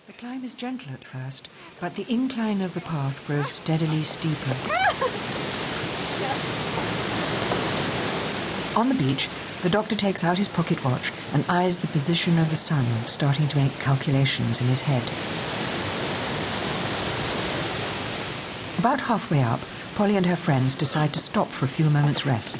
The climb is gentle at first, but the incline of the path grows steadily steeper. On the beach, the doctor takes out his pocket watch and eyes the position of the sun, starting to make calculations in his head. About halfway up, Polly and her friends decide to stop for a few moments' rest.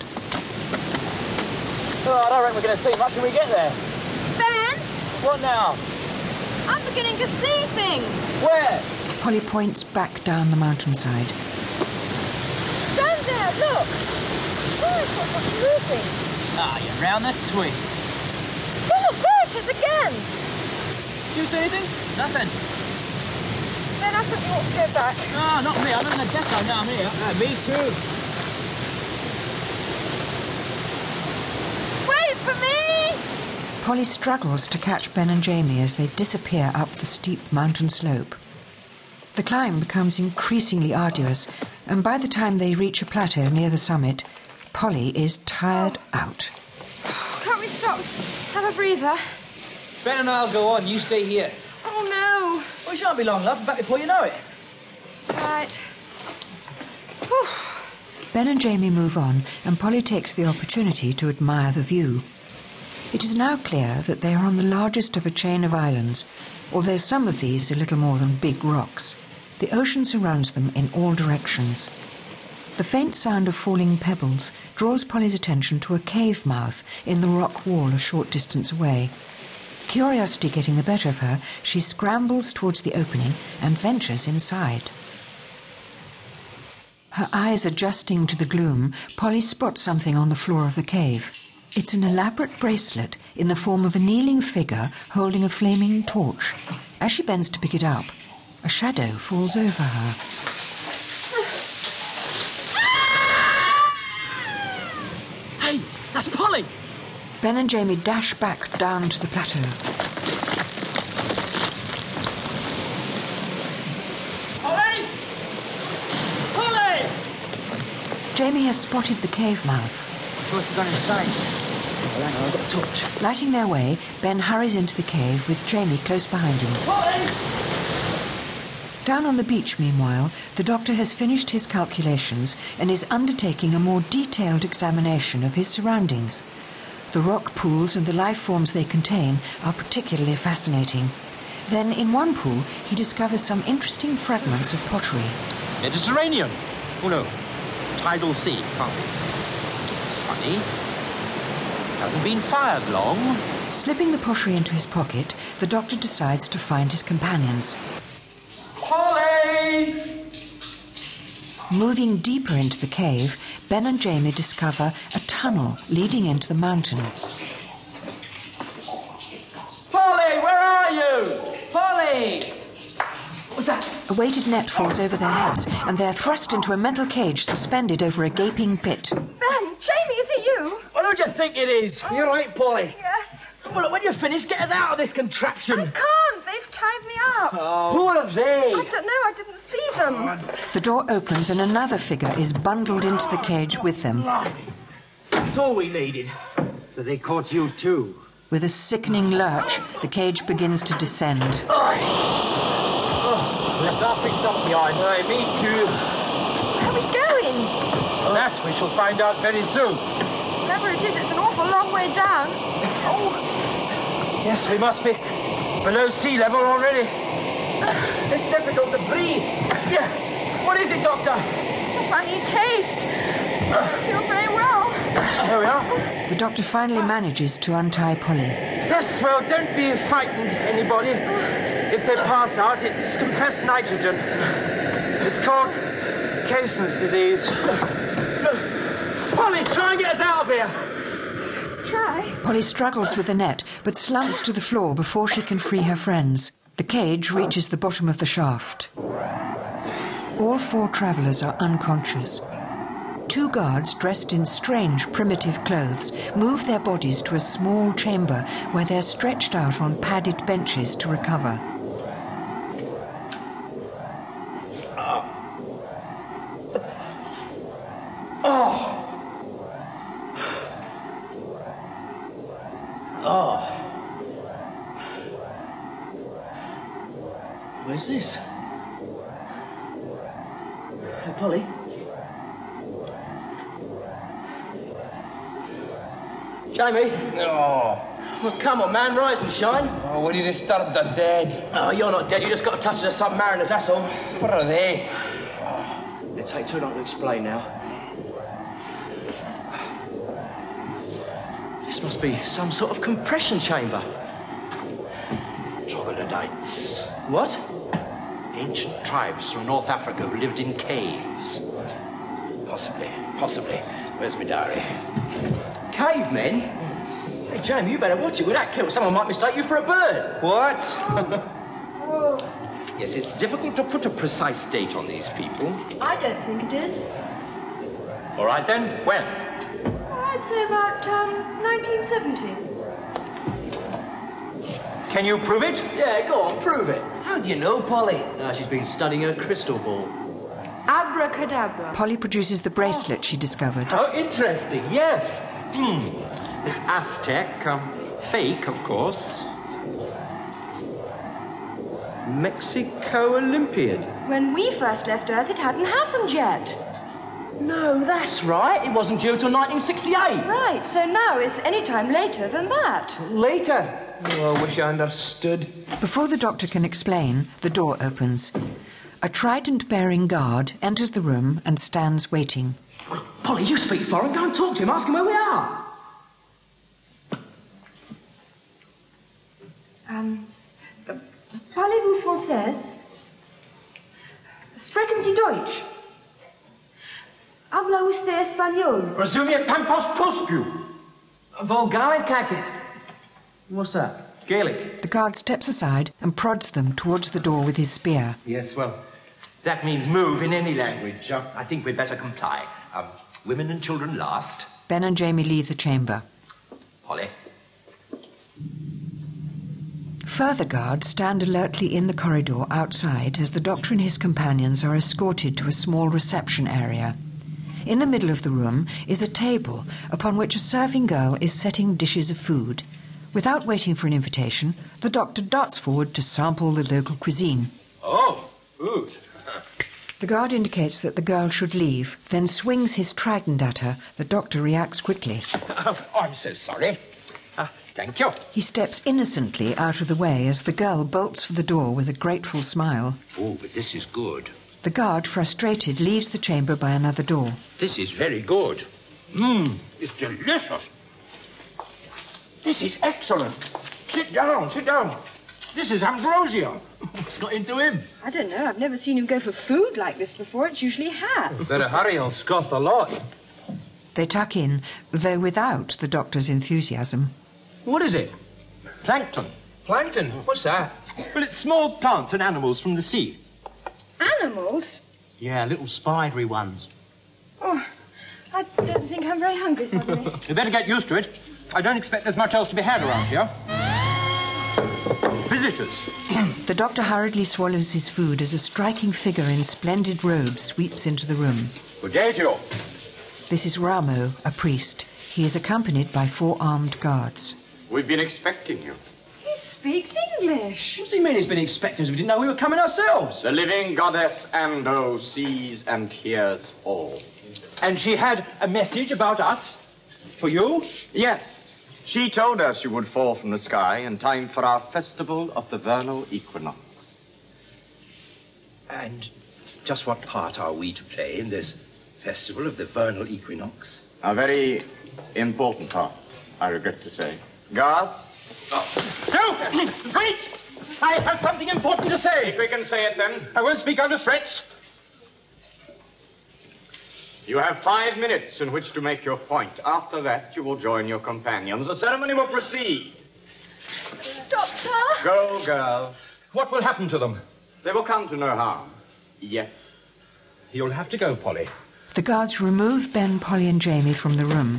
Oh, I don't reckon we're going to see much when we get there. Ben! What now? I'm beginning to see things. Where? Polly points back down the mountainside. Down there, look. Sure, I saw something moving. Ah, you're round the twist. Look, there it is again. You see anything? Nothing. Ben, I think you ought to go back. No, not me. I'm in the depot now. I'm here. Me too. Wait for me! Polly struggles to catch Ben and Jamie as they disappear up the steep mountain slope. The climb becomes increasingly arduous, and by the time they reach a plateau near the summit, Polly is tired out. Can't we stop? Have a breather? Ben and I'll go on. You stay here. Oh, no. Well, it shan't be long, love. Back before you know it. Right. Whew. Ben and Jamie move on, and Polly takes the opportunity to admire the view. It is now clear that they are on the largest of a chain of islands, although some of these are little more than big rocks. The ocean surrounds them in all directions. The faint sound of falling pebbles draws Polly's attention to a cave mouth in the rock wall a short distance away. Curiosity getting the better of her, she scrambles towards the opening and ventures inside. Her eyes adjusting to the gloom, Polly spots something on the floor of the cave. It's an elaborate bracelet in the form of a kneeling figure holding a flaming torch. As she bends to pick it up, a shadow falls over her. Hey, that's Polly. Ben and Jamie dash back down to the plateau. Polly! Polly! Jamie has spotted the cave mouth. She must have gone inside. Well, hang on, I've got a torch. Lighting their way, Ben hurries into the cave with Jamie close behind him. Polly! Down on the beach, meanwhile, the doctor has finished his calculations and is undertaking a more detailed examination of his surroundings. The rock pools and the life forms they contain are particularly fascinating. Then, in one pool, he discovers some interesting fragments of pottery. Mediterranean. Oh no, tidal sea. It's funny. It hasn't been fired long. Slipping the pottery into his pocket, the doctor decides to find his companions. Polly! Moving deeper into the cave, Ben and Jamie discover a tunnel leading into the mountain. Polly, where are you? Polly! What's that? A weighted net falls over their heads, and they are thrust into a metal cage suspended over a gaping pit. Ben, Jamie, is it you? What do you think it is? You're right, Polly. Yes. Well, look, when you're finished, get us out of this contraption. I can't. They've tied me up. Who are they? I don't know. I didn't see them. The door opens and another figure is bundled into the cage with them. That's all we needed. So they caught you too. With a sickening lurch, the cage begins to descend. Left half my stuff behind. Aye, me too. Where are we going? That we shall find out very soon. Wherever it is, it's an awful long way down. Yes, we must be below sea level already. It's difficult to breathe. Yeah. What is it, Doctor? It's a funny taste. I don't feel very well. Here we are. The doctor finally manages to untie Polly. Yes, well, don't be frightened, anybody. If they pass out, it's compressed nitrogen. It's called Caisson's disease. Polly, try and get us out of here. Try. Polly struggles with the net, but slumps to the floor before she can free her friends. The cage reaches the bottom of the shaft. All four travellers are unconscious. Two guards, dressed in strange, primitive clothes, move their bodies to a small chamber where they're stretched out on padded benches to recover. Where's this? Hey, Polly? Jamie? Oh. Well, come on, man, rise and shine. Oh, will you disturb the dead? Oh, you're not dead, you just got a touch of the submariners, that's all. What are they? It'll take too long to explain now. This must be some sort of compression chamber. Troglodytes. What? Ancient tribes from North Africa who lived in caves. Possibly. Where's my diary? Cavemen? Hey, Jamie, you better watch it with that kilt. Someone might mistake you for a bird. What? Yes, it's difficult to put a precise date on these people. I don't think it is. All right, then. When? I'd say about 1970. Can you prove it? Yeah, go on, prove it. How do you know, Polly? No, she's been studying her crystal ball. Abracadabra. Polly produces the bracelet she discovered. Oh, interesting. Yes. It's Aztec. Fake, of course. Mexico Olympiad. When we first left Earth, it hadn't happened yet. No, that's right. It wasn't due till 1968. Right, so now it's any time later than that. Later. Oh, I wish I understood. Before the doctor can explain, the door opens. A trident-bearing guard enters the room and stands waiting. Polly, you speak foreign. Go and talk to him. Ask him where we are. Parlez-vous française? Sprechen Sie Deutsch? Habla usted español? Resumie pampos pospu. Volgalikakit. What's that? Gaelic. The guard steps aside and prods them towards the door with his spear. Yes, well, that means move in any language. I think we'd better comply. Women and children last. Ben and Jamie leave the chamber. Polly. Further guards stand alertly in the corridor outside as the doctor and his companions are escorted to a small reception area. In the middle of the room is a table upon which a serving girl is setting dishes of food. Without waiting for an invitation, the doctor darts forward to sample the local cuisine. Oh, food. The guard indicates that the girl should leave, then swings his trident at her. The doctor reacts quickly. Oh, I'm so sorry. Thank you. He steps innocently out of the way as the girl bolts for the door with a grateful smile. Oh, but this is good. The guard, frustrated, leaves the chamber by another door. This is very good. It's delicious. This is excellent. Sit down. This is Ambrosio. What's got into him? I don't know. I've never seen him go for food like this before. It's usually has. Better hurry, I'll scoff a lot. They tuck in, though without the doctor's enthusiasm. What is it? Plankton. Plankton? What's that? Well, it's small plants and animals from the sea. Animals? Yeah, little spidery ones. Oh, I don't think I'm very hungry suddenly. You better get used to it. I don't expect there's much else to be had around here. Visitors. The doctor hurriedly swallows his food as a striking figure in splendid robes sweeps into the room. Good day to you. This is Ramo, a priest. He is accompanied by 4 armed guards. We've been expecting you. He speaks English. What's he mean he's been expecting us? We didn't know we were coming ourselves. The living goddess Ando sees and hears all. And she had a message about us? For you? Yes. She told us you would fall from the sky in time for our festival of the vernal equinox. And just what part are we to play in this festival of the vernal equinox? A very important part, I regret to say. Guards? No! Wait! I have something important to say. If we can say it then. I won't speak under threats. You have 5 minutes in which to make your point. After that, you will join your companions. The ceremony will proceed. Doctor? Go, girl. What will happen to them? They will come to no harm. Yet. You'll have to go, Polly. The guards remove Ben, Polly and Jamie from the room.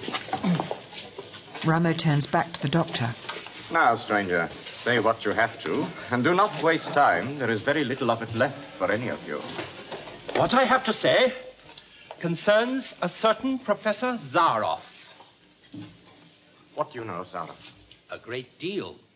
Ramo turns back to the doctor. Now, stranger, say what you have to, and do not waste time. There is very little of it left for any of you. What I have to say concerns a certain Professor Zaroff. What do you know, Sarah? A great deal.